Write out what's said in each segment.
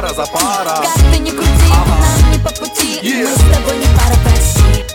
пара за пара. Как ты не крути, нам не по пути, мы с тобой не пара, прости.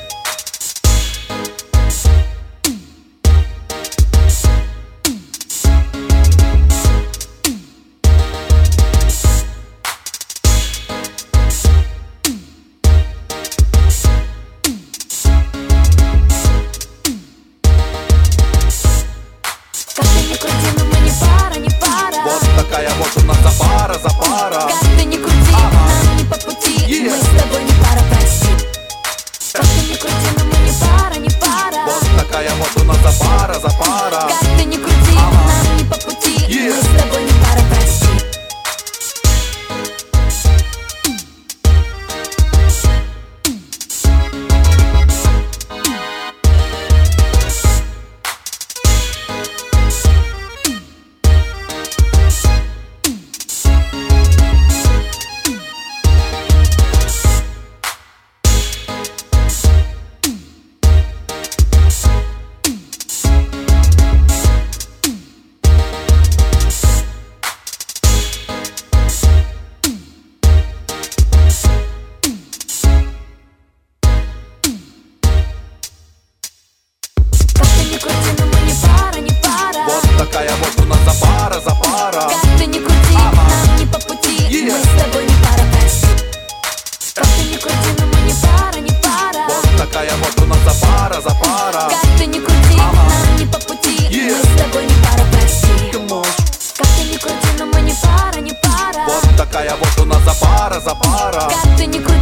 Как ты не крути, но мы не пара, не пара. Вот такая вот у нас за пара за пара. Как ты не крути, нам не по пути, мы с тобой не пара, прости. Как ты не крути, но мы не пара, не пара. Вот такая вот у нас за пара за пара. Как ты не крути, нам не по пути, мы с тобой не пара, прости. Такая вот у нас за пара за пара. Как ты не крути, нам не по пути, мы с тобой не пара, прости. Как ты не крути, но мы не пара, не пара. Вот такая вот у нас за пара за пара. Как ты не крути, нам не по пути, мы с тобой не пара, прости. Как ты не крути, но мы не пара, не пара. Вот такая вот у нас за пара за пара. Как ты не крути.